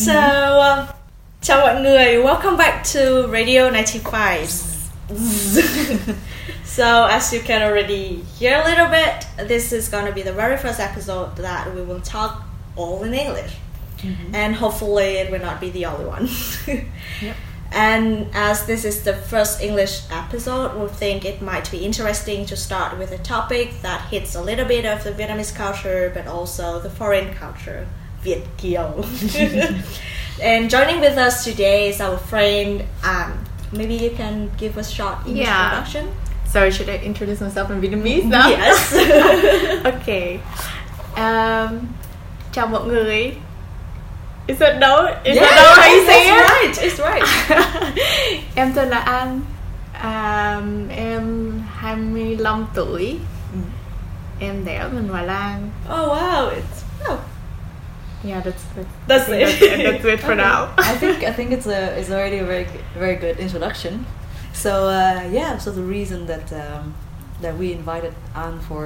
So, chào mọi người, welcome back to Radio 95. So, as you can already hear a little bit, this is going to be the very first episode that we will talk all in English. And hopefully it will not be the only one. Yep. And as this is the first English episode, we think it might be interesting to start with a topic that hits a little bit of the Vietnamese culture, but also the foreign culture, Việt Kiều. And joining with us today is our friend An. Maybe you can give a short introduction? So should I introduce myself in Vietnamese now? Yes. Okay. Chào mọi người. Is that how you say it? Right, it's right. Em tên là An. Em 25 tuổi. Em đẻ ở bên Hòa Lan. Oh wow, Yeah, that's it. That's it for now. I think it's already a very good introduction. So so the reason that we invited Anne for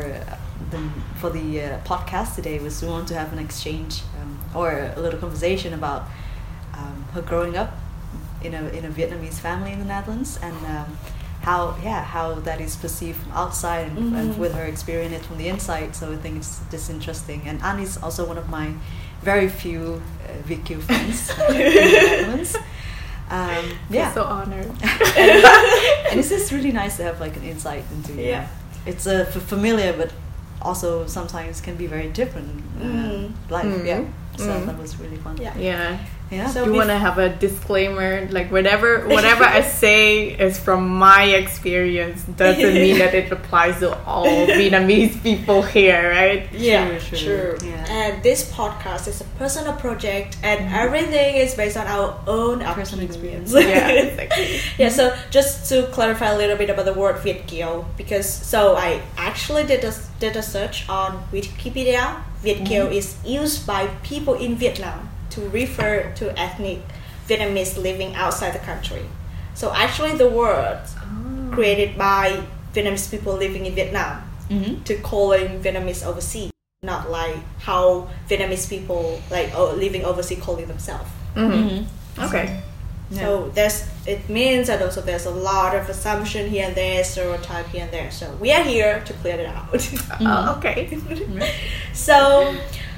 the podcast today was we want to have an exchange or a little conversation about her growing up in a Vietnamese family in the Netherlands, and how that is perceived from outside and with her experience it from the inside. So I think it's just interesting. And Anne is also one of my very few Việt Kiều friends in the Netherlands. I'm so honored. And it's just really nice to have like an insight into it's familiar but also sometimes can be very different life. So that was really fun. So do you want to have a disclaimer, like whatever I say is from my experience, doesn't mean that it applies to all Vietnamese people here, right? True. Yeah. And this podcast is a personal project, and everything is based on our own personal experience. Yeah, exactly. So just to clarify a little bit about the word Việt Kiều, because I actually did a search on Wikipedia. Việt Kiều is used by people in Vietnam to refer to ethnic Vietnamese living outside the country. So actually the word created by Vietnamese people living in Vietnam to calling Vietnamese overseas, not like how Vietnamese people living overseas calling themselves. Okay. So it means that also there's a lot of assumption here and there, stereotype here and there. So we are here to clear it out. Okay. So,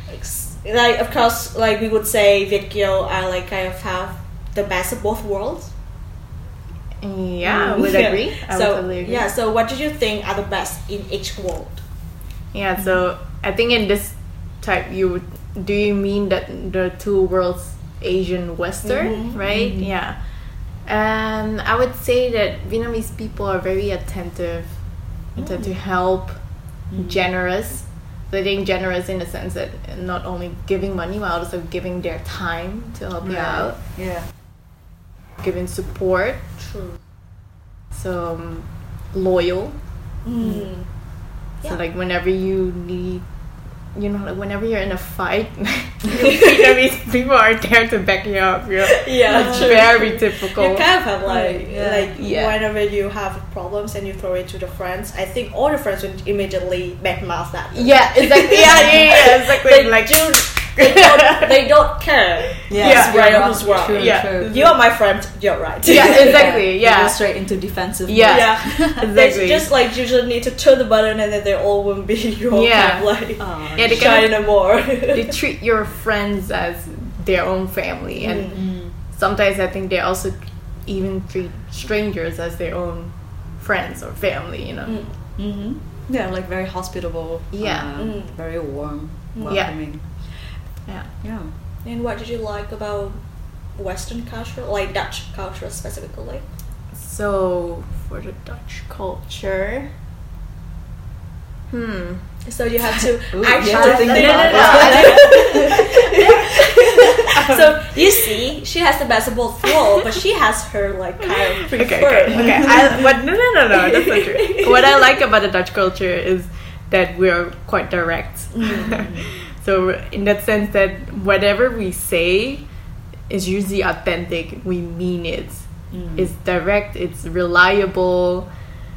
of course, we would say Việt Kiều are kind of have the best of both worlds. Yeah, I would agree. I would totally agree. Yeah, so what do you think are the best in each world? Yeah, so I think in this type, do you mean that the two worlds, Asian, Western, right? Yeah. And I would say that Vietnamese people are very attentive, to help, generous. So I think generous in the sense that not only giving money, but also giving their time to help you out. Yeah. Giving support. True. So loyal. So whenever you need, whenever you're in a fight, Vietnamese people are there to back you up. It's True. very typical. You kind of have whenever you have problems and you throw it to the friends, I think all the friends would immediately badmouth that. Yeah, exactly. Exactly. They don't care. Yeah, who's right or who's wrong. True. You are my friend. You're right. Yeah, exactly. They go straight into defensive. Yeah. Exactly. They just you just need to turn the button and then they all will be your they shine more. They treat your friends as their own family, and sometimes I think they also even treat strangers as their own friends or family. Yeah, very hospitable. Very warm, welcoming. Yeah. And what did you like about Western culture, Dutch culture specifically? So for the Dutch culture, So you have to So you see, she has the best of both worlds, but she has her kind of preferred. Okay. No, that's not true. What I like about the Dutch culture is that we're quite direct. So in that sense that whatever we say is usually authentic, we mean it. It's direct, it's reliable.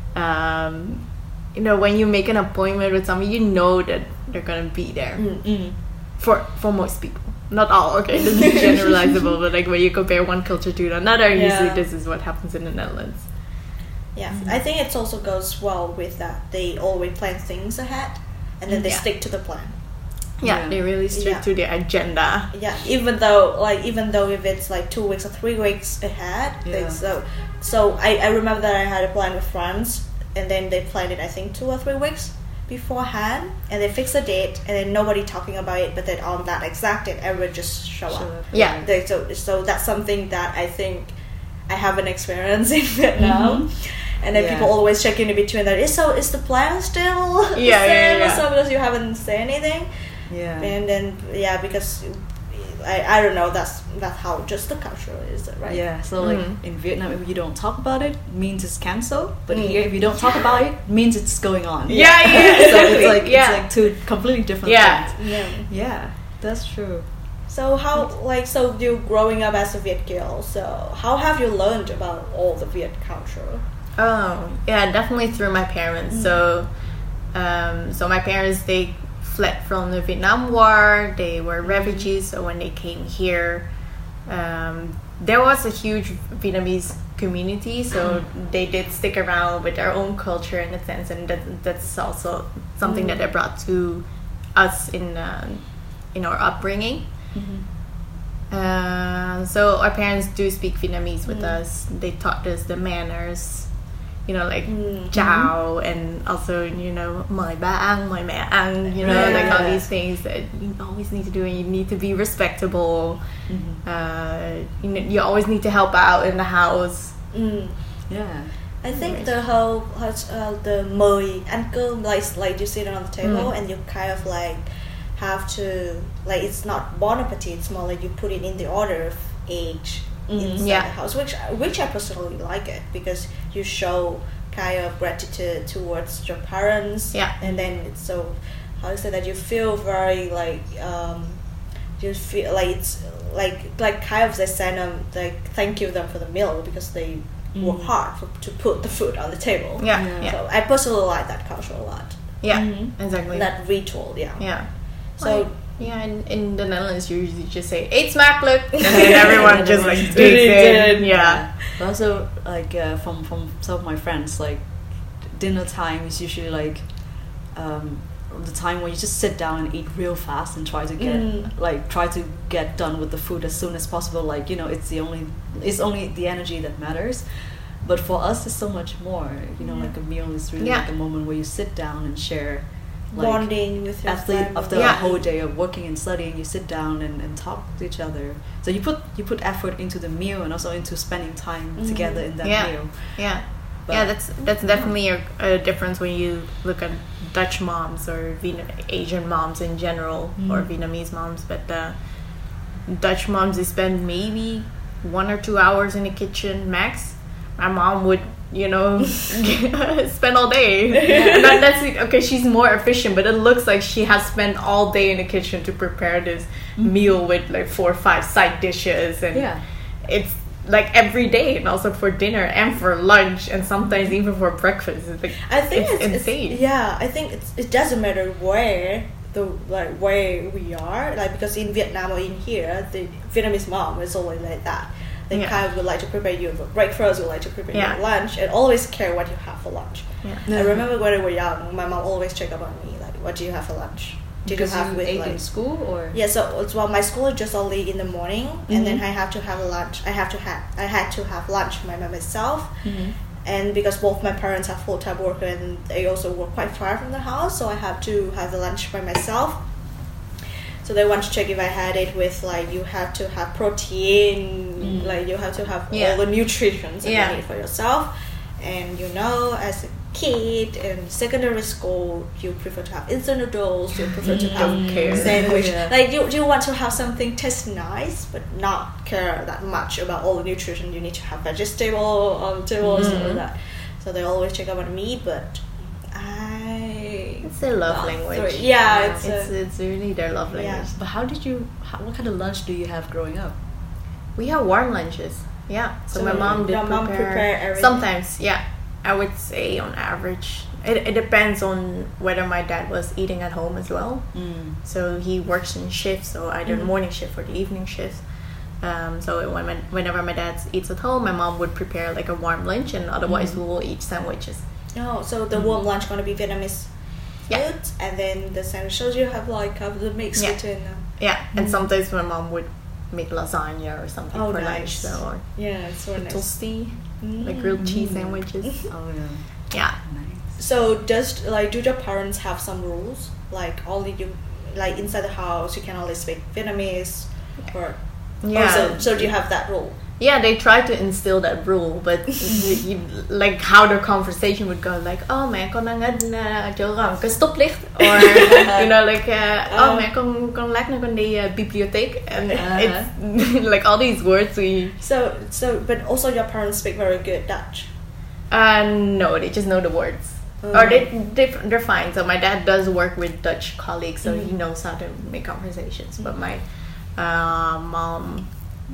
When you make an appointment with someone, you know that they're gonna be there. For most people. not all, okay, this is generalizable, but like when you compare one culture to another, usually this is what happens in the Netherlands. Yeah, I think it also goes well with that. They always plan things ahead, and then they stick to the plan. Yeah, they really stick to their agenda. Yeah, even though if it's like 2 weeks or 3 weeks ahead. So I remember that I had a plan with friends, and then they planned it I think 2 or 3 weeks beforehand, and they fixed the date, and then nobody talking about it. But then on that exact date, everyone just show up. Yeah. So that's something that I think I haven't experienced in Vietnam. And then people always check in between that. Is the plan still the same? So because you haven't said anything. Yeah. And then because I don't know, that's how just the culture is, right? Yeah. So like in Vietnam, if you don't talk about it, means it's cancelled. But here, if you don't talk about it, means it's going on. Yeah. So it's like two completely different things. Yeah. That's true. So so you growing up as a Viet girl, so how have you learned about all the Viet culture? Oh, yeah, definitely through my parents. So my parents, they fled from the Vietnam War. They were refugees. So when they came here, there was a huge Vietnamese community. So they did stick around with their own culture in a sense, and that's also something that they brought to us in our upbringing. So our parents do speak Vietnamese with us. They taught us the manners, like chào, and also mời ba ăn, mời mẹ ăn, like all these things that you always need to do, and you need to be respectable. You always need to help out in the house. I think the whole the mời ăn cơm, like you sit on the table and you kind of like have to, like, it's not bon appetit, it's more like you put it in the order of age inside the house, which I personally like it, because you show kind of gratitude towards your parents, and then it's so, how to say that, you feel very like you feel like it's like kind of they send them, like, thank you them for the meal, because they work hard to put the food on the table. So I personally like that culture a lot. Exactly, that ritual. So in the Netherlands, you usually just say "eet smakelijk," and then everyone just like takes it. But also, like from some of my friends, like dinner time is usually like the time when you just sit down and eat real fast and try to get done with the food as soon as possible. Like, it's only the energy that matters. But for us, it's so much more. Like a meal is really like a moment where you sit down and share. Like, bonding with your family. After a whole day of working and studying, you sit down and talk to each other. So you put effort into the meal and also into spending time together in that meal. That's definitely a difference when you look at Dutch moms or Asian moms in general, or Vietnamese moms. But Dutch moms, they spend maybe 1 or 2 hours in the kitchen max. My mom would spend all day. And that's okay, she's more efficient, but it looks like she has spent all day in the kitchen to prepare this meal with like 4 or 5 side dishes, and it's like every day, and also for dinner and for lunch, and sometimes even for breakfast. It's like, I think it's insane. I think it doesn't matter where we are, like, because in Vietnam or in here, the Vietnamese mom is always like that. They kind of would like to prepare you for breakfast, would like to prepare you for lunch, and always care what you have for lunch. I remember when we were young, my mom always checked up on me, like, what do you have for lunch? Did because you have with, ate like, in school, or? Yeah, so my school is just only in the morning, and then I have to have lunch. I had to have lunch by myself, and because both my parents are full-time worker and they also work quite far from the house, so I have to have the lunch by myself. So they want to check if I had it with, like, you have to have protein, like you have to have all the nutrients that you need for yourself. And as a kid in secondary school, you prefer to have instant noodles, you prefer to have sandwich. Like you want to have something taste nice, but not care that much about all the nutrition. You need to have vegetable on the table and stuff like that. So they always check up on me, but it's a love language. It's really their love language. But what kind of lunch do you have growing up? We have warm lunches. So my mom did prepare everything. Sometimes, I would say on average, it depends on whether my dad was eating at home as well. So he works in shifts, so either the morning shift or the evening shift. So whenever my dad eats at home, my mom would prepare like a warm lunch, and otherwise we will eat sandwiches. Oh, so the warm lunch gonna be Vietnamese food, and then the sandwiches you have the mix between them. Yeah, and sometimes my mom would make lasagna or something for nice. lunch. So It's so nice. toasty, like grilled cheese sandwiches. Oh yeah. Yeah. Nice. So do your parents have some rules? Like only you, like inside the house, you can only speak Vietnamese, or so do you have that rule? Yeah, they try to instill that rule, but like how the conversation would go, like, oh mẹ con đang ở chỗ gần cái stoplicht, or like oh mẹ con lát nữa con đi bibliothèque, and it's like all these words we. So but also your parents speak very good Dutch. No, they just know the words. Or they're fine. So my dad does work with Dutch colleagues, so he knows how to make conversations. But my mom,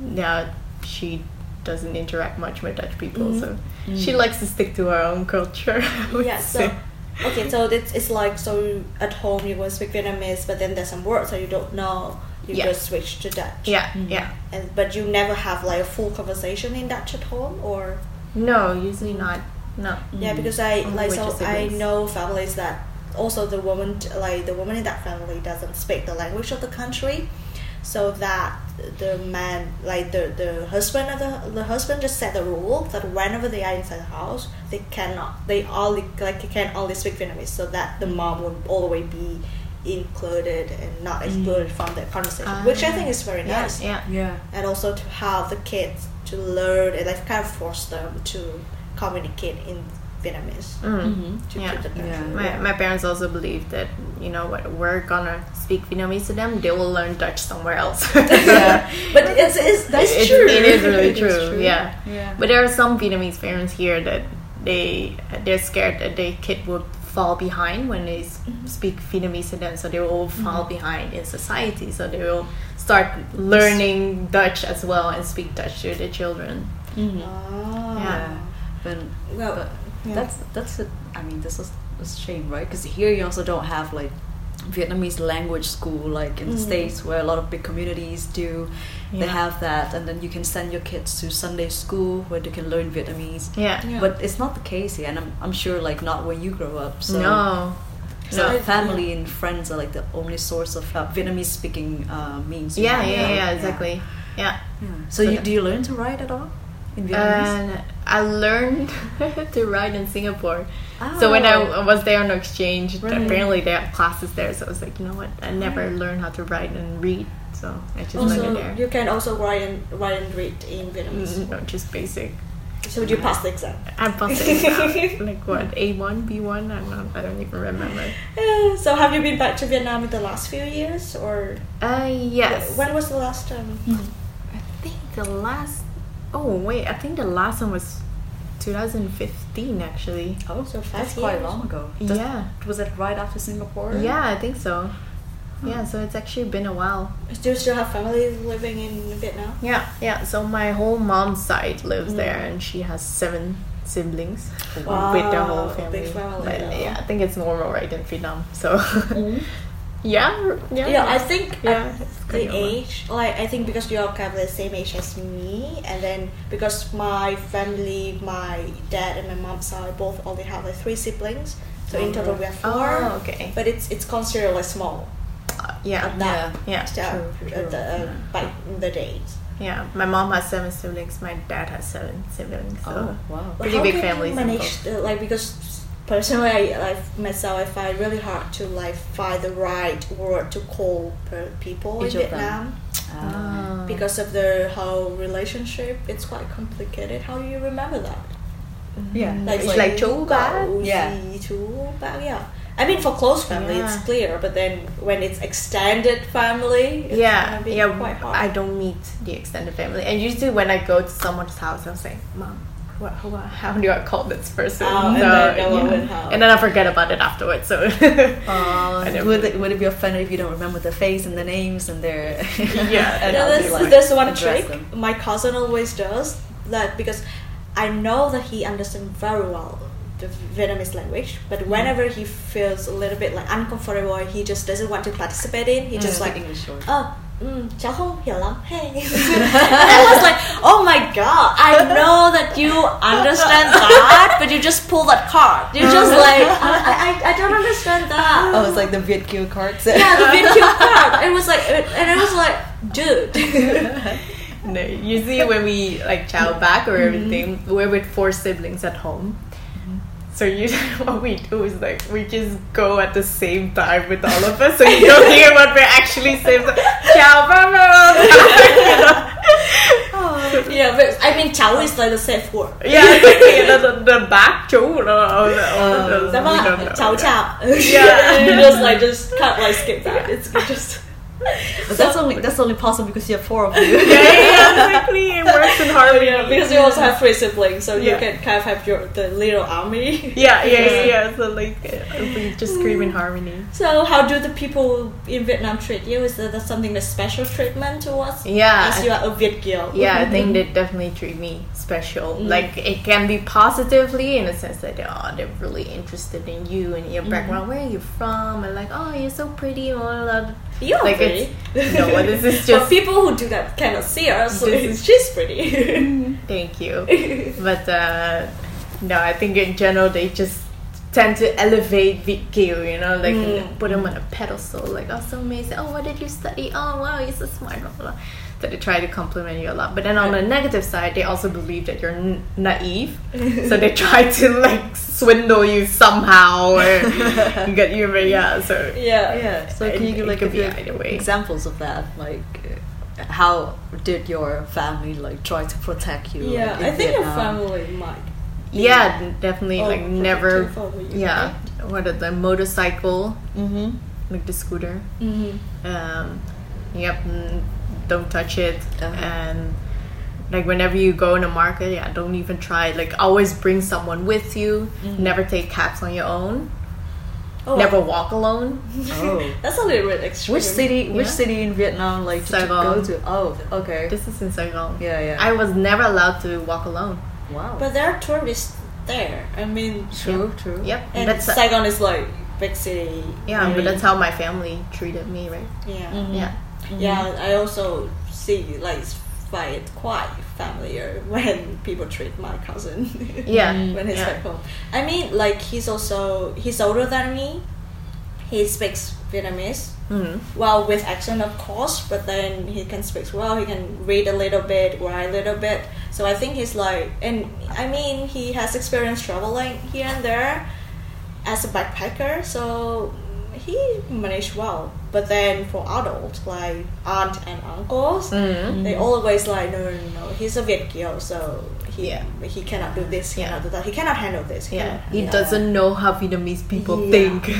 she doesn't interact much with Dutch people, so she likes to stick to her own culture. So it's like, so at home you will speak Vietnamese, but then there's some words that you don't know, you just switch to Dutch. But you never have like a full conversation in Dutch at home, or no, usually not. No. Yeah, because I know families that also the woman in that family doesn't speak the language of the country, so that the man, like the husband just set the rule that whenever they are inside the house, they can only speak Vietnamese, so that the mom will always be included and not excluded from the conversation, which I think is very nice. And also to have the kids to learn and like kind of force them to communicate in Vietnamese to keep the country. My parents also believe that, you know what, we're gonna speak Vietnamese to them, they will learn Dutch somewhere else. But that's true. It is really true. Yeah. But there are some Vietnamese parents here that they're scared that their kid would fall behind when they speak Vietnamese to them, so they will fall behind in society, so they will start learning Dutch as well and speak Dutch to their children. That's I mean, this is a shame, right? Because here you also don't have like Vietnamese language school like in the States, where a lot of big communities do. They have that, and then you can send your kids to Sunday school where they can learn Vietnamese. But it's not the case here, and I'm sure like not when you grow up. So So family and friends are like the only source of Vietnamese speaking means. Exactly. So do you learn to write at all in Vietnamese? I learned to write in Singapore. So when I was there on exchange, apparently they have classes there. So I was like, you know what? I never learned how to write and read. So I just learned it there. You can also write and read in Vietnamese. No, just basic. So you passed the exam? I passed the exam. Like what? A1, B1? I don't even remember. So have you been back to Vietnam in the last few years, or? Yes. When was the last time? I think the last. Oh wait, I think the last one was 2015 actually. Oh, so that's quite long ago. Was it right after Singapore? Yeah, I think so. Yeah, so it's actually been a while. Do you still have family living in Vietnam? Yeah. So my whole mom's side lives there, and she has 7 siblings with their whole family. Big family. But I think it's normal, right, in Vietnam. So I think the age, like I think because you're kind of the same age as me, and then because my family, my dad and my mom's side both only have like 3 siblings, so in total we have 4. Oh, okay. But it's considered like small. By the days. Yeah, my mom has 7 siblings. My dad has 7 siblings. So pretty how big can families. You manage because personally, I find really hard to like find the right word to call people in Vietnam. Because of the whole relationship, it's quite complicated. How do you remember that? Like chú bác. Chú bác. I mean, for close family, it's clear, but then when it's extended family, it's quite hard. I don't meet the extended family, and usually when I go to someone's house, I'll say, "Mom, how do I call this person?" And then I forget about it afterwards. So, would it be offended if you don't remember the face and the names and their? There's one trick my cousin always does that, because I know that he understands very well the Vietnamese language, but whenever he feels a little bit like uncomfortable, he just doesn't want to participate in. He just like English or cháu không hiểu lắm. Hey. I was like, oh my god, I know that you understand that, but you just pull that card. You're just like, I don't understand that. Oh, it's like the VietQ cards. Yeah, the VietQ card. It was like, and I was like, dude. No, usually when we like chow back or everything, we're with 4 siblings at home. So usually what we do is like we just go at the same time with all of us, so you don't hear what we're actually saying. So, ciao, Yeah, but I mean, cháu is like the safe word. yeah, the back chú. Dạ vâng, cháu chào. Yeah. You just can't like skip that. It's just. But that's only possible because you have 4 of you. Yeah, exactly. It works in harmony. Yeah, because you also have 3 siblings, so you Yeah. can kind of have the little army. Yeah. So like we just scream in harmony. So how do the people in Vietnam treat you? Is there something the special treatment towards? Yeah, As you are a Viet Kiều. Yeah, I think they definitely treat me special. Like it can be positively in the sense that they're really interested in you and your background. Where are you from? And like, oh, you're so pretty. You're like pretty. No, this is For just people who do that cannot see us, so This she's pretty. thank you. But no, I think in general they just tend to elevate Viet Kiều, like put them on a pedestal, like, oh, so amazing. Oh, what did you study? Oh, wow, you're so smart. Blah, blah. So they try to compliment you a lot. But then on the negative side, they also believe that you're naive. So they try to like swindle you somehow or get you. So Yeah. So can you give like could a be few either way. examples of that? Like, how did your family like try to protect you? Yeah, like, in I think your Vietnam? family might. Yeah, definitely. Like protect never. you from you, Yeah, what is the motorcycle? Mm-hmm. Like the scooter. Mm-hmm. Yep, don't touch it. Uh-huh. And like whenever you go in a market, don't even try. Like always bring someone with you. Never take cabs on your own. Oh, Never walk alone. Oh. That's a little bit extreme. Which city in Vietnam like to Saigon. go to? Oh, okay. This is in Saigon. Yeah. I was never allowed to walk alone. Wow. But there are tourists there. I mean, True. Yep, and that's Saigon is like big city. but that's how my family treated me, right? Yeah. Yeah. Yeah, I also see like find it quite familiar when people treat my cousin Yeah. when he's back home. I mean, like he's older than me. He speaks Vietnamese. Well, with accent of course, but then he can speak well. He can read a little bit, write a little bit. So I think he's like, and I mean, he has experience traveling here and there as a backpacker. So he managed well. But then for adults like aunt and uncles, they always like no. He's a Viet Kiều, so he cannot do this, he cannot do that, he cannot handle this. He doesn't know how Vietnamese people think.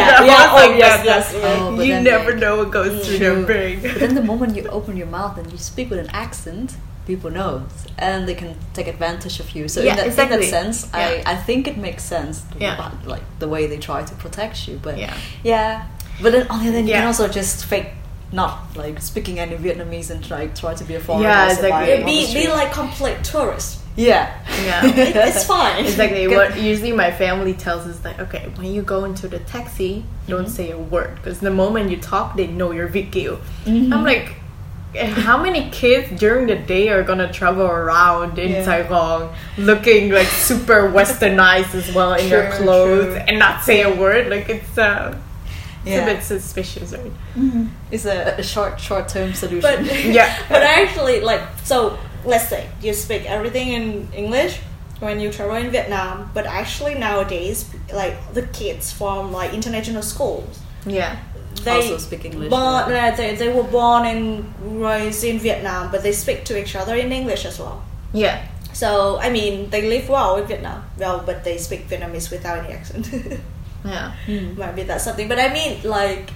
Yes. Oh, but You then never know what goes through their brain. But then the moment you open your mouth and you speak with an accent, people know, and they can take advantage of you. So Yeah, in that exactly. sense, Yeah. I think it makes sense. Yeah. About, like the way they try to protect you. But Yeah. But then on the other hand, you Yeah. can also just fake not like speaking any Vietnamese and try to be a foreigner. Yeah, also exactly. by- on the Be street. like complete tourist. Yeah. It's fine. Exactly. What usually my family tells us like, okay, when you go into the taxi, don't say a word because the moment you talk, they know you're Viet Kiều. I'm like, how many kids during the day are gonna travel around in Saigon looking like super westernized as well in their True, clothes true. and not say a word? Like it's a bit suspicious, right? It's a short term solution. But Yeah. but I actually like, so let's say you speak everything in English when you travel in Vietnam, but actually nowadays like the kids from like international schools, Yeah. they Also speak English, born, yeah. they were born and raised in Vietnam, but they speak to each other in English as well. Yeah. So I mean, they live well in Vietnam, but they speak Vietnamese without any accent. Yeah. Maybe that's something. But I mean, like,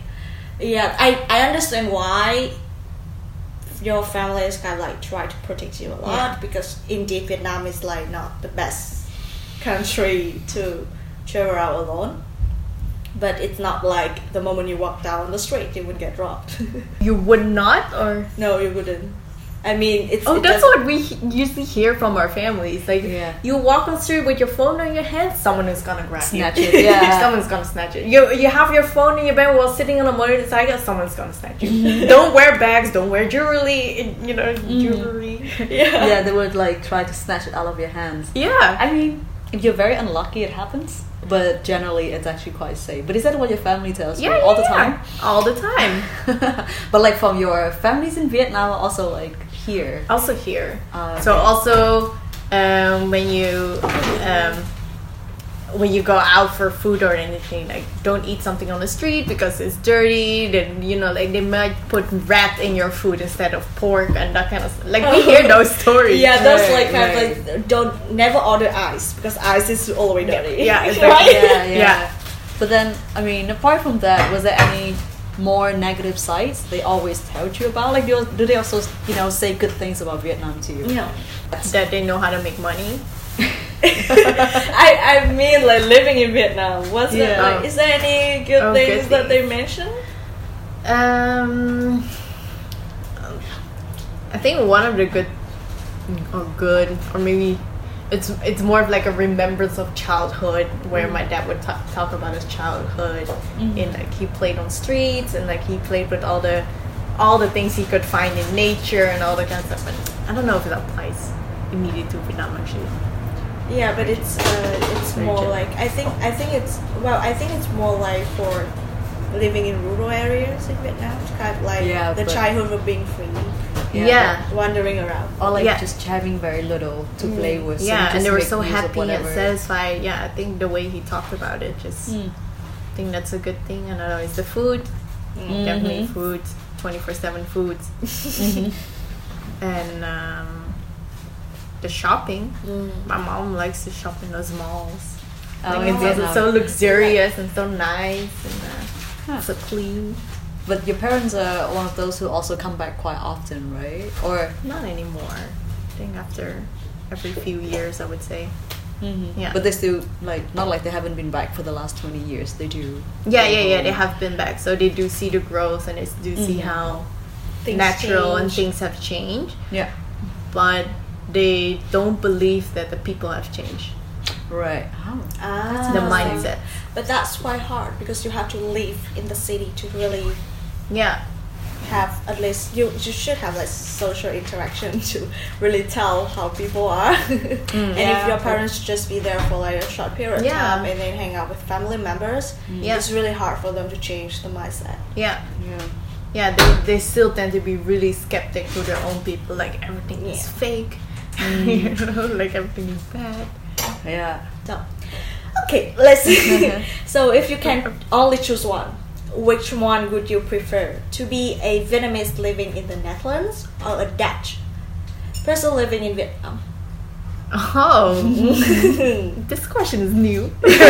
I understand why your family is kind of like try to protect you a lot, because indeed Vietnam is like not the best country to travel out alone. But it's not like the moment you walk down the street you would get robbed. You would not, or No, you wouldn't. I mean, it's that's what we usually hear from our families. Like, Yeah. you walk on the street with your phone on your hand, someone is gonna grab Snatch you. it, yeah. Someone's gonna snatch it. You have your phone in your bag while sitting on a motorcycle, someone's gonna snatch you. Don't wear bags, don't wear jewelry, jewelry. yeah. Yeah, they would like try to snatch it out of your hands. Yeah. I mean, if you're very unlucky, it happens. But generally, it's actually quite safe. But is that what your family tells you all the time? All the time. But like from your families in Vietnam, also like here. Also here. Okay. So also when you go out for food or anything, like, don't eat something on the street because it's dirty. Then like they might put rat in your food instead of pork and that kind of stuff. Like, we hear those stories. Yeah, those Right, kind of like never order ice because ice is always dirty. Yeah, it's right. Yeah. But then, I mean, apart from that, was there any more negative sides they always tell you about? Like, do they also say good things about Vietnam to you? No. That they know how to make money. I mean, like, living in Vietnam. What's Yeah. it like? Is there any good things good that they things. mention? I think one of the good or maybe it's more of like a remembrance of childhood where my dad would talk about his childhood and like he played on streets and like he played with all the things he could find in nature and all that kind of stuff. But I don't know if that applies immediately to Vietnam actually. Yeah, but it's Very more chill. like I think it's more like for living in rural areas in Vietnam. It's kind of like Yeah, the but- childhood of being free, Yeah. wandering around. Or like Yeah. just having very little to play with. so you Yeah, just and they were make so use of happy and whatever. satisfied. Yeah, I think the way he talked about it, just I think that's a good thing. And I know it's the food, definitely food, 24/7 foods, and the shopping. My mom likes to shop in those malls. Like, it's Vietnam. so luxurious and so nice and so clean. But your parents are one of those who also come back quite often, right? Or Not anymore. I think after every few years, I would say. Yeah. But they still not like they haven't been back for the last 20 years. They do. Yeah. They have been back, so they do see the growth and they do see how Things natural and change. things have changed, Yeah. but they don't believe that the people have changed. Right. The mindset. But that's quite hard because you have to live in the city to really Yeah. have at least you should have like social interaction to really tell how people are. And if Yeah. your parents just be there for like a short period of Yeah. time and then hang out with family members, Yeah. it's really hard for them to change the mindset. Yeah. Yeah. Yeah, they still tend to be really skeptic to their own people. Like, everything is fake. Like, everything is bad. Yeah. So, okay, let's so if you can only choose one, which one would you prefer? To be a Vietnamese living in the Netherlands or a Dutch person living in Vietnam? Oh, this question is new.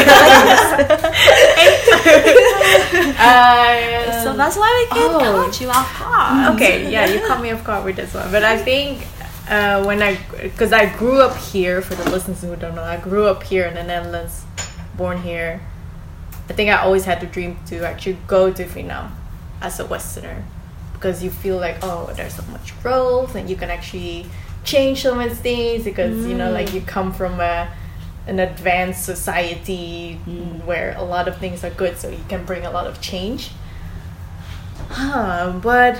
So that's why we can count you off guard. Okay, yeah, you caught me off guard with this one. But I think because I grew up here, for the listeners who don't know, I grew up here in the Netherlands, born here. I think I always had the dream to actually go to Vietnam as a Westerner, because you feel like, oh, there's so much growth and you can actually change so much things because like you come from an advanced society where a lot of things are good, so you can bring a lot of change. But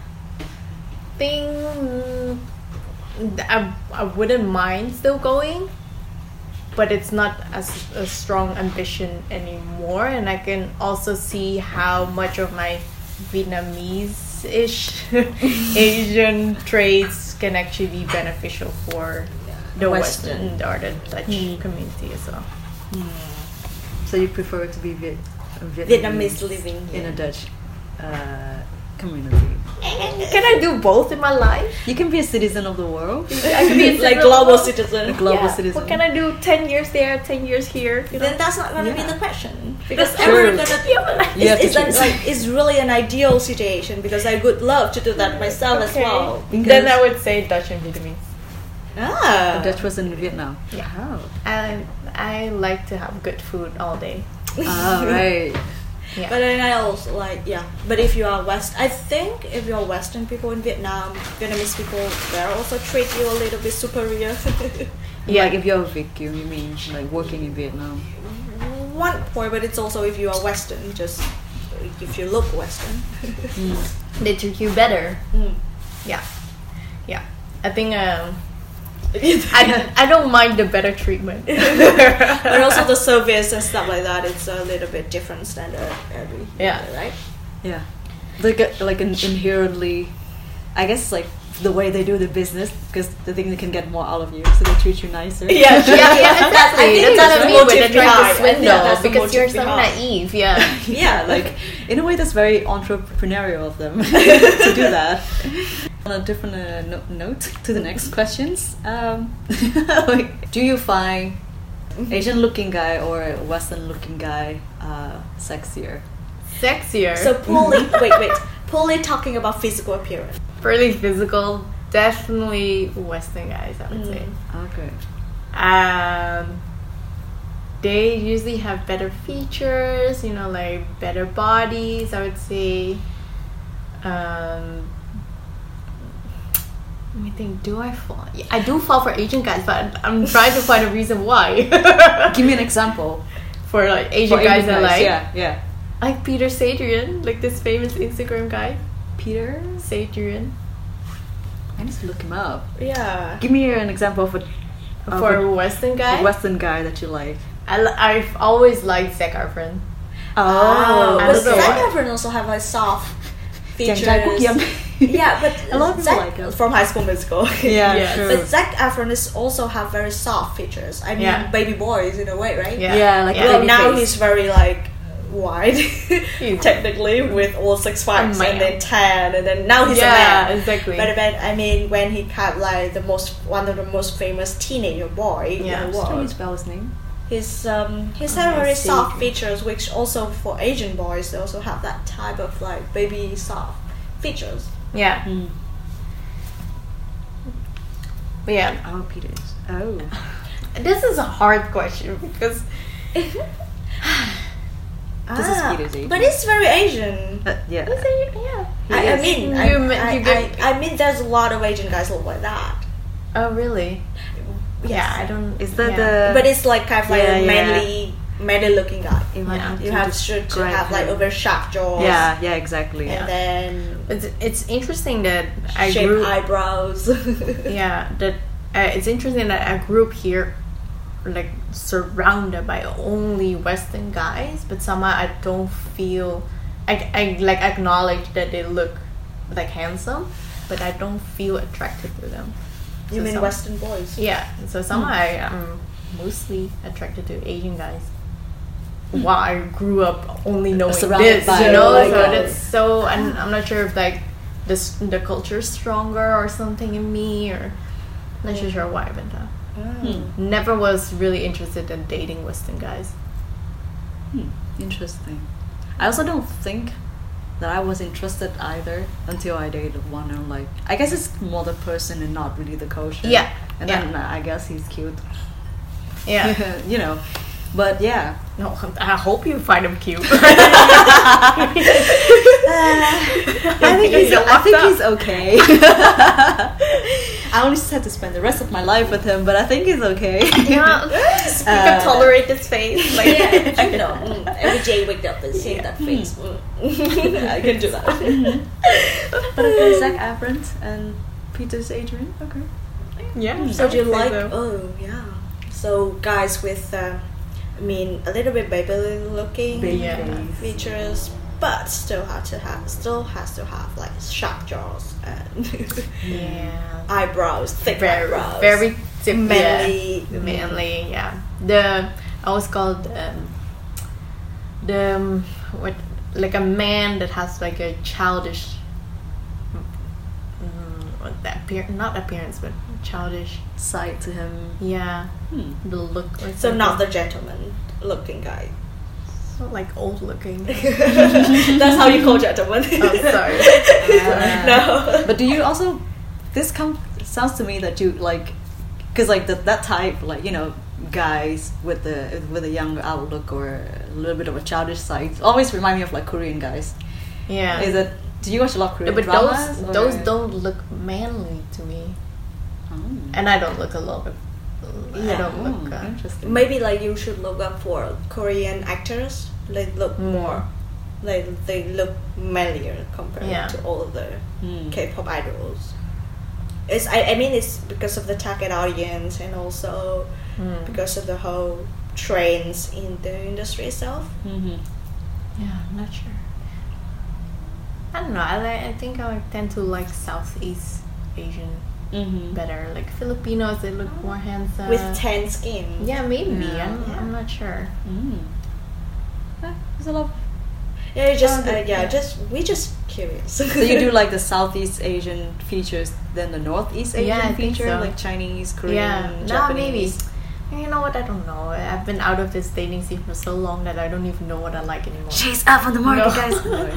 I wouldn't mind still going, but it's not as a strong ambition anymore, and I can also see how much of my Vietnamese-ish Asian traits can actually be beneficial for the Western or the Dutch community as well. So you prefer to be Vietnamese living in here. a Dutch community. Can I do both in my life? You can be a citizen of the world. I can be Like global citizen. A global Yeah. citizen. What can I do? 10 years there, 10 years here. You know? Then that's not going to be the question because That's true. everyone's gonna. You have to It's choose. like it's really an ideal situation because I would love to do that myself as well. Then I would say Dutch and Vietnamese. Ah, A Dutch person in Vietnam. Yeah. Oh. I like to have good food all day. Ah, right. Yeah. But then I also but if you are I think if you're Western people in Vietnam, Vietnamese people, they'll also treat you a little bit superior. Yeah. Like if you're a Vietkiu, you mean like working in Vietnam? One point, but it's also if you are Western, just if you look Western. They treat you better. Mm. Yeah. I think I don't mind the better treatment. But also the service and stuff like that, it's a little bit different standard every Yeah. right? Yeah, like inherently, I guess like the way they do the business, because they think they can get more out of you, so they treat you nicer. Yeah, exactly. I think That's that's what I the mean when motive they're trying behind. to I think swindle that's the because motive you're so behind. naive. Yeah. Yeah, like in a way that's very entrepreneurial of them to do that. On a different note to the next questions, do you find Asian looking guy or Western looking guy sexier? Sexier. So purely talking about physical appearance. Purely physical, definitely Western guys, I would say. Okay. They usually have better features, like better bodies, I would say. Let me think, do I fall? Yeah, I do fall for Asian guys, but I'm trying to find a reason why. Give me an example. For like Asian For guys Asian I like. Yeah. Like Peter Sadrian, like this famous Instagram guy. Peter? Sadrian. I need to look him up. Yeah. Give me an example of For a Western guy. a Western guy that you like. I've always liked Zac Efron. Oh, But okay. Zac Efron also have like soft features. Yeah, Yeah, but a lot of people Zac like him. from High School Musical. Yeah, true. But Zac Efron is also have very soft features. I mean, Yeah. baby boys in a way, right? Yeah. like Well, baby now face. he's very like wide, technically, with all 6 packs man. and then tan, and then now he's a Yeah, man. exactly. But I mean, when he had like one of the most famous teenager boy in Yeah. the Can you world, spell his name? he's I had very see. soft features, which also for Asian boys they also have that type of like baby soft features. Yeah. But yeah, Oh, Peter. Oh. this is a hard question because This is Peter's age. But it's very Asian. Yeah. yeah. I mean, You I mean, there's a lot of Asian guys look like that. Oh really? Yes. Yeah, I don't. Is that yeah. the... But it's like kind of like Yeah, a yeah. manly looking guy. Yeah. You have to describe have like him. over sharp jaws. Yeah, exactly. And then It's interesting that I shaved grew. eyebrows. Yeah, that it's interesting that I grew up here, like surrounded by only Western guys, but somehow I don't feel. I like acknowledge that they look like handsome, but I don't feel attracted to them. You So mean some- Western boys? Yeah, so somehow I am mostly attracted to Asian guys. While I grew up only knowing Surrounded this, by, you know, like, so that's so, and I'm not sure if like the culture is stronger or something in me, or not too sure why, but never was really interested in dating Western guys. Interesting. I also don't think that I was interested either until I dated one. I'm like, I guess it's more the person and not really the culture. Yeah, And yeah. then I guess he's cute. Yeah. You know. But yeah. No, I hope you find him cute. I think he's okay. I only just had to spend the rest of my life with him, but I think he's okay. Yeah, you can tolerate his face. Like, Yeah, you know, every day wake up and see that face. I can do that. But okay, Zac Efron and Peter Adrian. Okay. yeah. So do you I would say like? so. Oh yeah. So guys with, I mean, a little bit baby looking Baby face. features, but still has to have like sharp jaws and Yeah. eyebrows, thick Very, eyebrows, very tip, manly. Yeah. Manly, yeah. I was called what, like a man that has like a childish, not appearance, but childish. Side to him. Yeah, the look. Or So something. not the gentleman looking guy. So like old looking. That's how you call gentleman. Oh, sorry. No. But do you also? Sounds to me that you like, because like that type, like, you know, guys with a young outlook or little bit of a childish side. Always remind me of like Korean guys. Yeah. Is it? Do you watch a lot of Korean But dramas? those don't look manly to me, and I don't look a lot of. I don't look. Interesting. Maybe like you should look up for Korean actors. They look more. They look manlier compared to all the K-pop idols. I mean it's because of the target audience and also because of the whole trends in the industry itself. Yeah, I'm not sure. I don't know. I think I tend to like Southeast Asian better. Like Filipinos, they look more handsome with tan skin. Yeah, maybe. I'm not sure. There's a lot. Yeah, we just curious. So you do like the Southeast Asian features than the Northeast Asian feature, so. Like Chinese, Korean, Japanese. No, maybe. You know what? I don't know. I've been out of this dating scene for so long that I don't even know what I like anymore. She's up on the market, guys.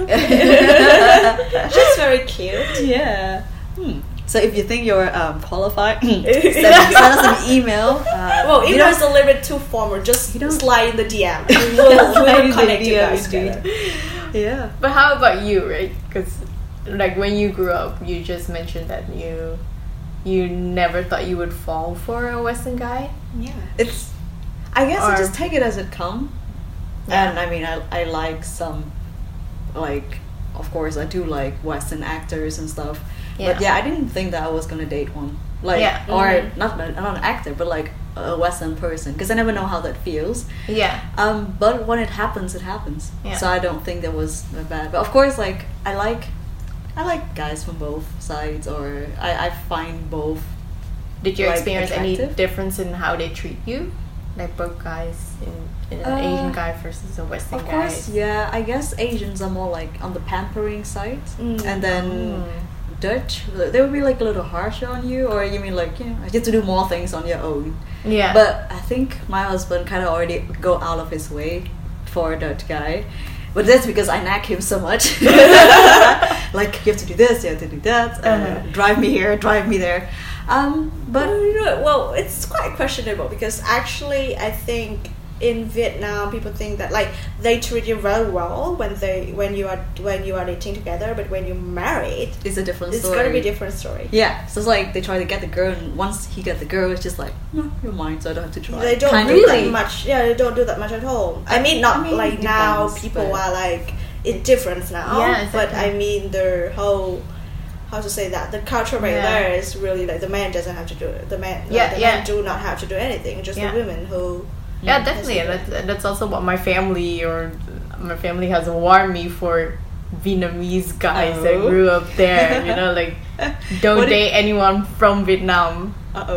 She's very cute. Yeah. So if you think you're qualified, send us an email. Email is a little bit too formal. Just slide in the DM. We'll connect you guys together. Yeah. But how about you, right? Because like when you grew up, you just mentioned that you never thought you would fall for a Western guy. Yeah. I guess I just take it as it comes. Yeah. And I mean, I like some, like, of course, I do like Western actors and stuff. Yeah. But yeah, I didn't think that I was gonna date one. Like, or not an actor, but like a Western person, because I never know how that feels. Yeah. But when it happens, it happens. Yeah. So I don't think that was bad. But of course, like I like guys from both sides, or I find both. Did you experience any difference in how they treat you, like both guys in an Asian guy versus a Western guy? Of course, yeah. I guess Asians are more like on the pampering side, and then. Dutch, they would be like a little harsher on you, or you mean like, you have to do more things on your own. Yeah. But I think my husband kind of already go out of his way for a Dutch guy, but that's because I nag him so much. Like, you have to do this, you have to do that, drive me here, drive me there. But well, it's quite questionable because actually I think in Vietnam people think that like they treat you very well when you are dating together, but when you're married it's a different story. It's gonna be a different story. Yeah, so it's like they try to get the girl, and once he get the girl, it's just like, no, you're mine, so I don't have to try. They don't do that much. Yeah, they don't do that much at all. I mean, like now people are like it's different now. Yeah, exactly. But I mean the whole, how to say that, the culture right there is really like the man doesn't have to do it. The man do not have to do anything. Just the women who. Yeah, definitely. That's also what my family has warned me for Vietnamese guys that grew up there. You know, like don't date anyone from Vietnam.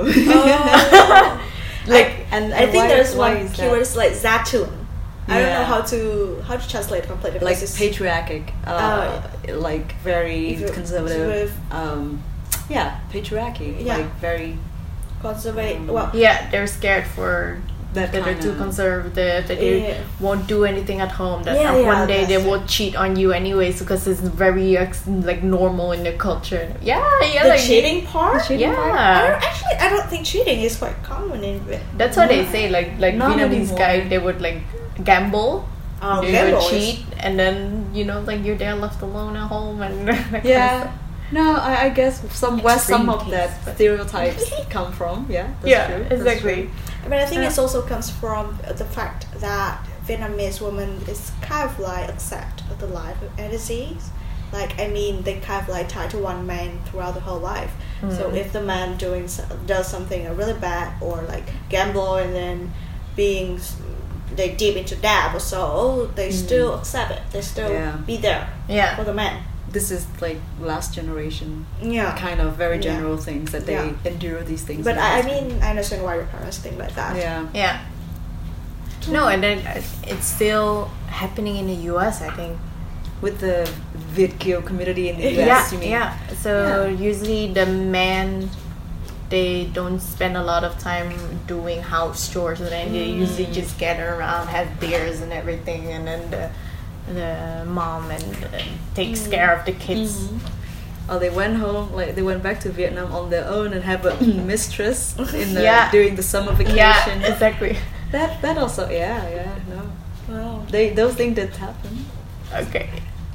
Like, and I think there's one keyword is like Zatun. I don't know how to translate completely. Like patriarchic, like very conservative. Patriarchy. Yeah. Like very conservative. They're scared for. That they're too conservative, that they won't do anything at home, that one day they will cheat on you anyways because it's very like normal in their culture. The cheating part? I don't think cheating is quite common in Vietnam. That's what they say, like Vietnamese guys, they would like gamble, they would cheat, and then like you're there left alone at home and No, I guess some of that stereotypes come from. Yeah, that's true. Exactly. I mean, I think it also comes from the fact that Vietnamese women is kind of like accept the life of disease. Like, I mean, they kind of like tied to one man throughout the whole life. So if the man does something really bad, or like gamble and then being they deep into debt or so, they still accept it. They still be there for the man. This is like last generation kind of very general things that they endure these things. But I mean, I understand why your parents think like that. Yeah. No, and then it's still happening in the US, I think. With the Viet community in the US, you mean? So usually the men, they don't spend a lot of time doing house chores, and then they usually just gather around, have beers and everything, and then the mom takes care of the kids. They went home, like they went back to Vietnam on their own and have a mistress in during the summer vacation. Yeah, exactly. That also, no. Wow. Those things did happen. Okay.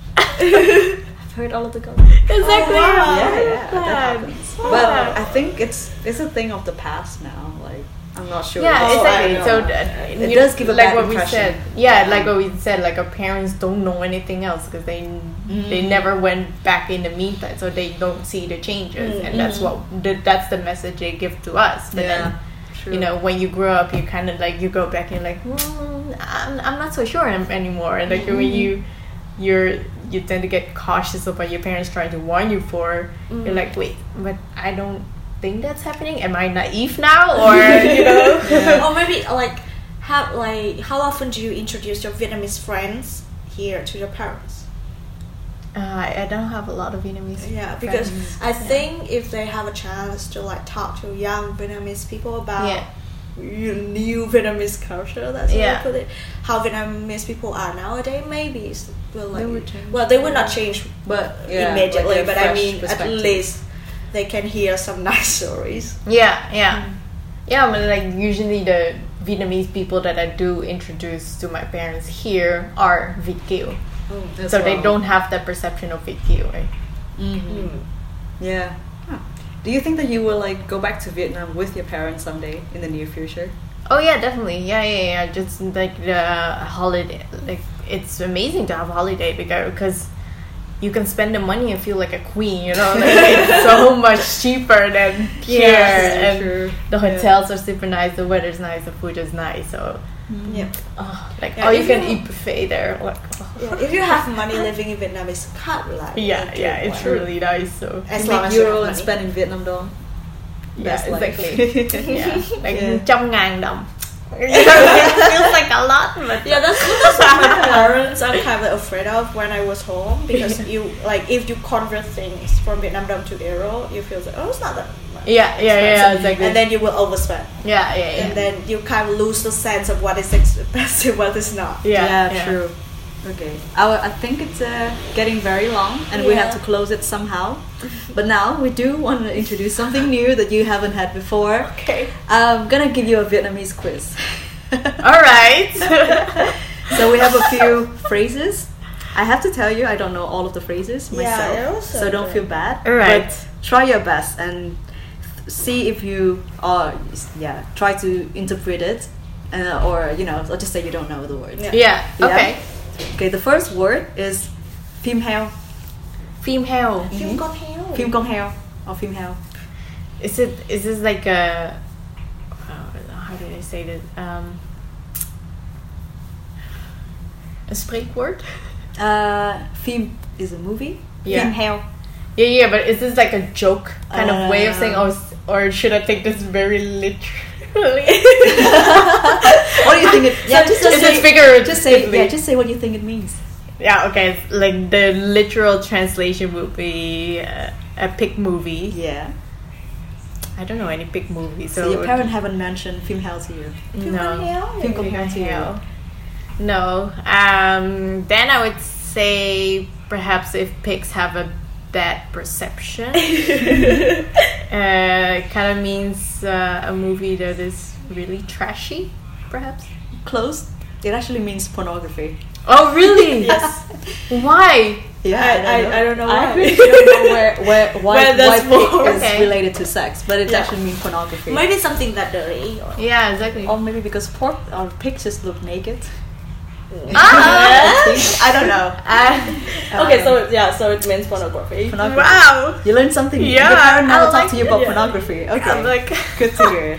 I've heard all of the colors. Exactly. wow. Yeah, that happens. Wow. But I think it's a thing of the past now. Like I'm not sure. Yeah, Oh, exactly. I know. So It does give a like bad what impression. we said. Yeah, like what we said. Like our parents don't know anything else because they never went back in the meantime, so they don't see the changes, and that's that's the message they give to us. But then, you know, when you grow up, you kind of like you go back and like, I'm not so sure anymore. And like when you tend to get cautious of what your parents try to warn you for. You're like, wait, but I don't think that's happening. Am I naive now, or you know? Or maybe how often do you introduce your Vietnamese friends here to your parents? I don't have a lot of Vietnamese. Yeah, because friends. I think if they have a chance to like talk to young Vietnamese people about new Vietnamese culture, that's how I put it. How Vietnamese people are nowadays, maybe will like. They would change. Well, they will not change, But immediately. like a but I fresh mean, at perspective. least they can hear some nice stories. Yeah. But like usually the Vietnamese people that I do introduce to my parents here are Việt kiều. As So they well. don't have that perception of Việt kiều, right? Yeah. Huh. Do you think that you will like go back to Vietnam with your parents someday in the near future? Oh yeah, definitely. Yeah. Just like the holiday, like it's amazing to have a holiday because you can spend the money and feel like a queen. You know, like, it's so much cheaper than here, and true. the hotels are super nice. The weather's nice. The food is nice. So Yeah. all you if can you- eat buffet there. Like, If you have money living in Vietnam, it's kind of like it's really nice. So as You long make as you have euro and money. spend in Vietnam dong. yeah, Best life. exactly. Yeah, like Yeah. 100,000 đồng. You know, it feels like a lot, but Yeah, that's what my parents are kind of afraid of when I was home, because you like if you convert things from Vietnam dong to euro, you feel like, oh, it's not that much. yeah, exactly. And then you will overspend, yeah. and then you kind of lose the sense of what is expensive, what is not. Yeah. True. Okay. I think it's getting very long, and we have Yeah. to close it somehow. But now we do want to introduce something new that you haven't had before. Okay. I'm gonna give you a Vietnamese quiz. All right. So we have a few phrases. I have to tell you, I don't know all of the phrases myself, they're also so don't good. feel bad. All right. But try your best and see if you try to interpret it, or or just say you don't know the word. Yeah. Yeah. Okay. Okay, the first word is phim heo. Phim heo. Phim con heo. Phim con heo or phim heo. Is this like a how did I say this? A spreekwoord? Phim is a movie. Yeah. Phim heo. Yeah, but is this like a joke kind of way of saying, or should I take this very literally? What do you think it? Yeah, Is it figuratively? Just say what you think it means. Yeah, okay. Like the literal translation would be a pig movie. Yeah. I don't know any pig movie, So your parents haven't mentioned phim heo to you. Phim con no. heo. Phim con heo to you. Heo. No. Then I would say perhaps if pigs have a bad perception, kind of means a movie that is really trashy, perhaps. Close. It actually means pornography. Oh, really? Yes. Why? Yeah, I don't know I why. really don't know why Where that's pig more. is Okay. related to sex, but it Yeah. actually means pornography. Maybe something that dirty. Or Yeah, exactly. Or maybe because pork or pigs just look naked. I don't know. Okay, so it means pornography. Pornography. Wow. You learned something new. Yeah, Your parent never I talked like to you about it. pornography. Okay. I'm like, Good to hear.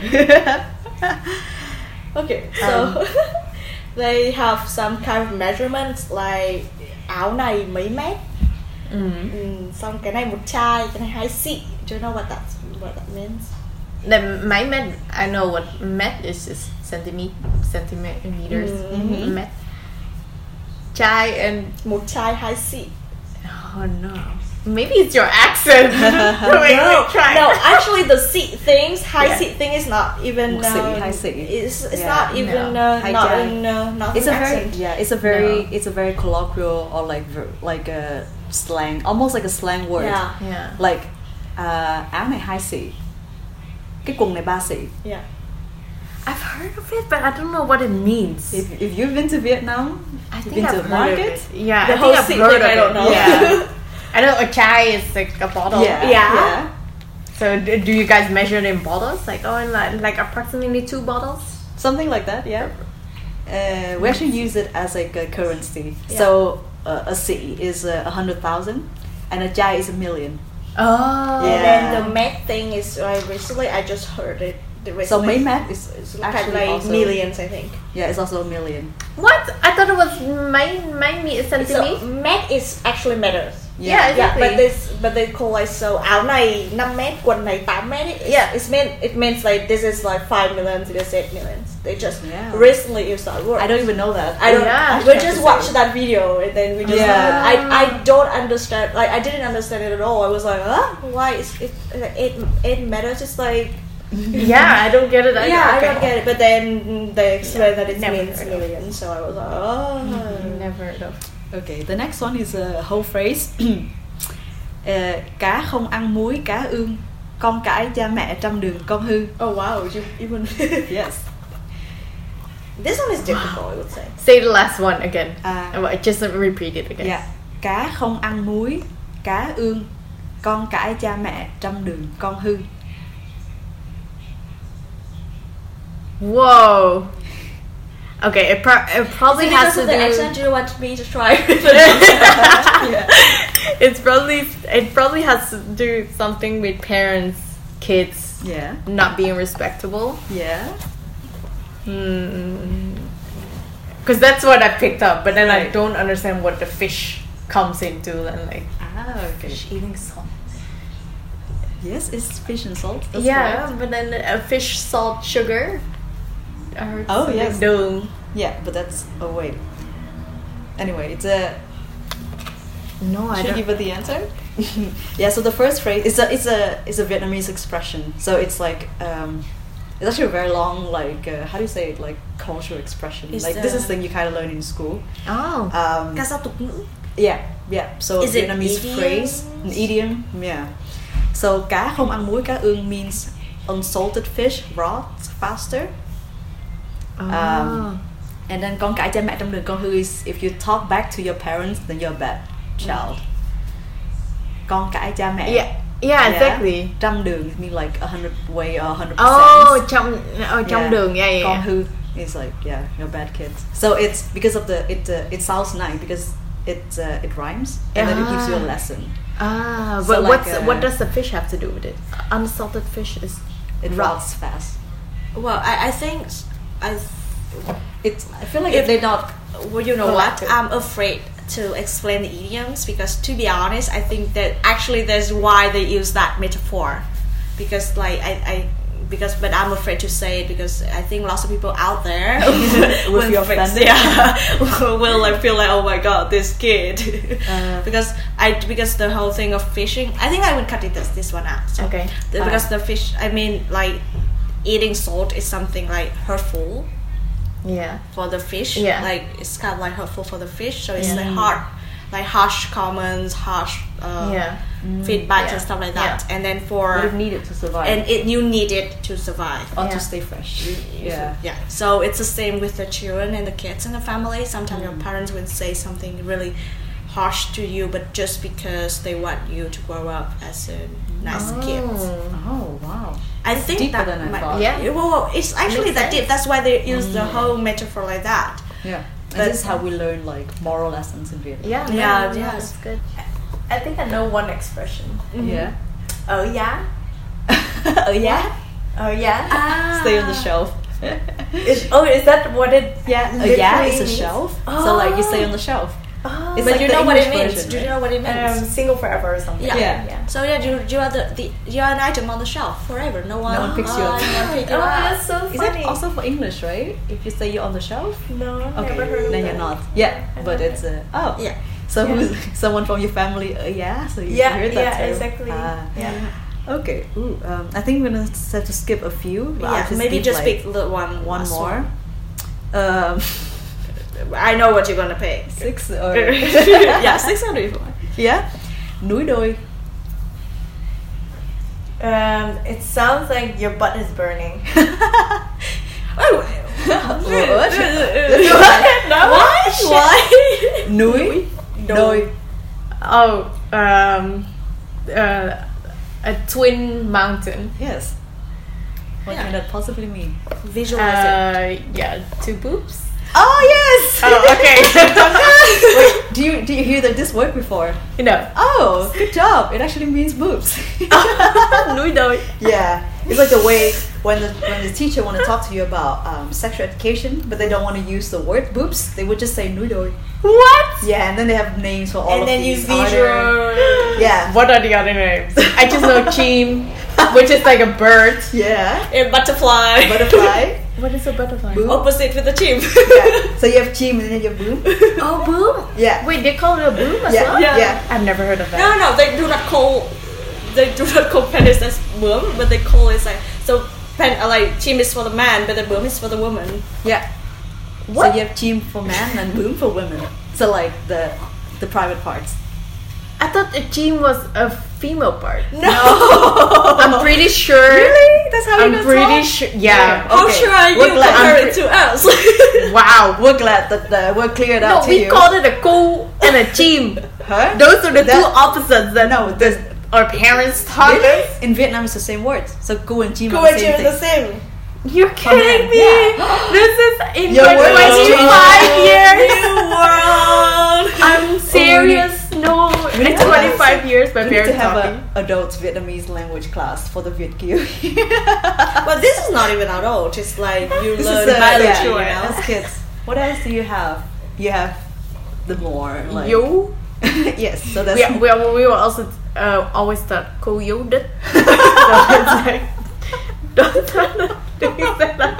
Okay, so they have some kind of measurements like áo này mấy mét. Xong cái này 1 chai, cái này 2 xị. Do you know what that means? the my met. I know what met is centimeters. Met. Chai and 1 chai 2 xị. oh no, maybe it's your accent. Wait, try. No, actually the xị things, high Yeah. xị thing is not even. 1 xị, 2 xị. It's Yeah, not even no. High not chai. in not It's an a very accent. it's a very colloquial or like a slang, almost like a slang word. Yeah. Like áo này 2 xị, cái quần này 3 xị. Yeah. I've heard of it, but I don't know what it means. If you've been to Vietnam, I you've think been I've to a heard market. of it. Yeah, The I whole think I've seat heard thing, of I it. don't know. Yeah. I know a chai is like a bottle. Yeah. Yeah. So do you guys measure it in bottles? Like in like approximately 2 bottles? Something like that, yeah. We actually use it as like a currency. Yeah. So a city is 100,000, and a chai is 1,000,000. Oh. Yeah. And then the Met thing is recently I just heard it. So May Mat is it's kind of actually like also millions, I think. Yeah, it's also 1,000,000. What? I thought it was my centimeter. So Met is actually meters. Yeah, Yeah, exactly. but they call like so áo này 5 mét, quần này 8 mét. It means like this is like 5 million, this is 8 millions. They just recently used that word. I don't even know that. I don't. Yeah. We just watched that video and then we just. Yeah. I don't understand. Like I didn't understand it at all. I was like, why is it? It matters. It's like. Yeah, I don't get it either. Yeah, Okay. I don't get it. But then they explained that it Never means heard of it. millions. So I was like, oh. Never heard of. Okay, the next one is a whole phrase. Cá không ăn muối cá ương, con cãi cha mẹ trăm đường con hư. Oh wow! You even. Yes. This one is difficult. I would say. Say the last one again. Just repeat it again. Yeah. Cá không ăn muối cá ương, con cãi cha mẹ trăm đường con hư. Whoa. Okay, it probably has to Because of do. the accent, you want me to try? Yeah. It probably has to do something with parents, kids Yeah. not being respectable. Yeah. Because that's what I picked up, but then I Right. don't understand what the fish comes into and like Okay. eating salt. Yes, it's fish and salt. That's Yeah, correct. but then fish, salt, sugar. Oh, yes. Đường. Yeah, but that's wait. Anyway, it's a. No, I Should I don't. give it the answer? Yeah. So the first phrase it's a Vietnamese expression. So it's like it's actually a very long how do you say it, like cultural expression. It's like this is thing you kind of learn in school. Oh. Ca sao tục ngữ? Yeah. So Is it Vietnamese idiom? phrase, an idiom. Yeah. So cá không ăn muối cá ương means unsalted fish rots faster. And then con cãi cha mẹ trăm đường con hư is if you talk back to your parents, then you're a bad child. Con cãi cha mẹ. Yeah, exactly. Trăm đường mean like 100 way or 100%. Trong đường, yeah. Con hư is like you're bad kids. So it's because of it sounds nice because it rhymes and then it gives you a lesson. But So what does the fish have to do with it? Unsalted fish is It rots fast. Well, I think I feel like if they're not. well, you know what? collected. I'm afraid to explain the idioms because, to be honest, I think that actually that's why they use that metaphor. Because like but I'm afraid to say it because I think lots of people out there Will feel offended. will like feel like, oh my god, this kid. Because the whole thing of fishing, I think I would cut this one out. So Okay. Because the fish, I mean, like eating salt is something like hurtful for the fish. Yeah. Like it's kind of like hurtful for the fish. So it's like harsh comments, harsh feedbacks and stuff like that. Yeah. But And then it needed to survive. and you need it to survive. or Yeah. to stay fresh. Yeah. So it's the same with the children and the kids in the family. Sometimes your parents will say something really harsh to you, but just because they want you to grow up as a nice kid. Oh wow. I think deeper that than I might- thought. Yeah. Well, it's actually Makes that deep. That's why they use the whole metaphor like that. Yeah. But- And this is how we learn like moral lessons in Vietnam. Yeah, Yeah, that's good. I think I know one expression. Yeah. Oh yeah. Oh yeah. Oh yeah. Stay on the shelf. Is that what it? Yeah. Oh literally yeah, it's a means? shelf. So like you stay on the shelf. Oh. It's But like you the know what it English means. version, Do you right? know what it means? Single forever or something. Yeah. Yeah. So you're an item on the shelf forever. No one picks you up. No one pick you Oh, up. that's so Is funny. that also for English, right? If you say you're on the shelf? No, I've Okay, never heard of then that. you're not. Yeah, but it's Yeah. So Yeah. who's someone from your family? Yeah, so you Yeah, heard that yeah, too. exactly. Yeah. Okay. Ooh, I think we're gonna have to skip a few. But I'll Yeah, maybe give, just like, pick the one last more. I know what you're gonna pick. 6 or Yeah, 600 if you want. yeah. Núi đôi. It sounds like your butt is burning. Why? Núi. Đồi. Oh, a twin mountain. Yes. What can that possibly mean? Visualize it. Yeah, two boobs. Oh yes. Oh, okay. Wait, do you hear that this word before? No. Oh, good job. It actually means boobs. Núi đồi. Yeah, it's like the way when the teacher want to talk to you about sexual education, but they don't want to use the word boobs. They would just say núi đồi. What? Yeah, and then they have names for all And of then these use visual. Yeah. What are the other names? I just know chim, which is like a bird. Yeah. A butterfly. Butterfly. What is a butterfly? Boom. Opposite with the chim. Yeah. So you have chim and then you have boom. Oh, boom. Yeah. Wait, they call it a boom as Yeah. well? Yeah. I've never heard of that. No, they do not call penis as boom, but they call it like chim is for the man, but the boom is for the woman. Yeah. What? So you have chim for men and boom for women. So like the private parts. I thought a chim was a female part. No. I'm pretty sure. Really? That's how you I'm got pretty taught? sure. Yeah. How Okay. sure are you We're glad- compared to us? Wow. We're glad that we're cleared No, out to we you. called it a cu and a chim. Huh? Those are the That- two opposites that No, there's our parents taught really? us. In Vietnam, it's the same words. So gu and chim Go are and the chim same is the thing. same. You're kidding me. Yeah. This is in Your like word has 25 years. New world. I'm serious. No, We need in to 25 years, my We need to parents have taught an me. adult Vietnamese language class for the Viet Kieu. But this is not even adult. It's like you This learn is biology, yeah, you know. as kids. What else do you have? You have the more like Yo. yes. So that's We were also always taught cô yếu đích. So it's like, don't try to do that.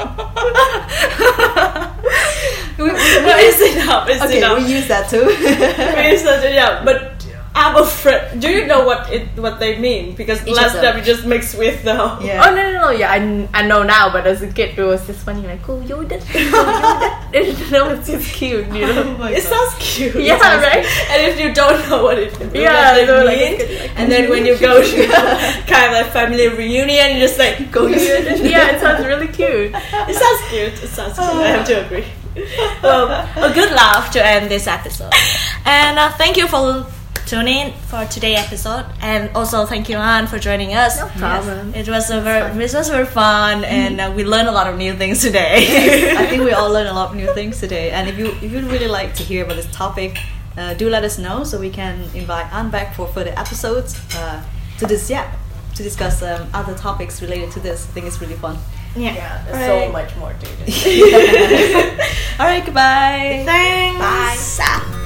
It's enough. It's okay. enough. We use that too. But I'm afraid. Do you know what they mean? Because Each last of them. time we just mixed with the. Yeah. Oh no! Yeah, I know now, but as a kid, it was just funny. Like, cô yếu đích, cô yếu đích. No, it's just cute, you know. Oh my It God. sounds cute. Yeah, right. And if you don't know what it Yeah, what so it like, means, it's like, and then when you go to kind of like family reunion, you just like go here. Yeah, it sounds really cute. It sounds cute. It sounds cute. I have to agree. Well, a good laugh to end this episode. And thank you for tuning in for today's episode. And also thank you, Anne, for joining us. No problem. It was very fun, and we learned a lot of new things today. I think we all learned a lot of new things today. And if you'd really like to hear about this topic, do let us know so we can invite Anne back for further episodes to discuss other topics related to this. I think it's really fun. Yeah, there's Right. so much more to it. All right, goodbye. Thanks. Bye.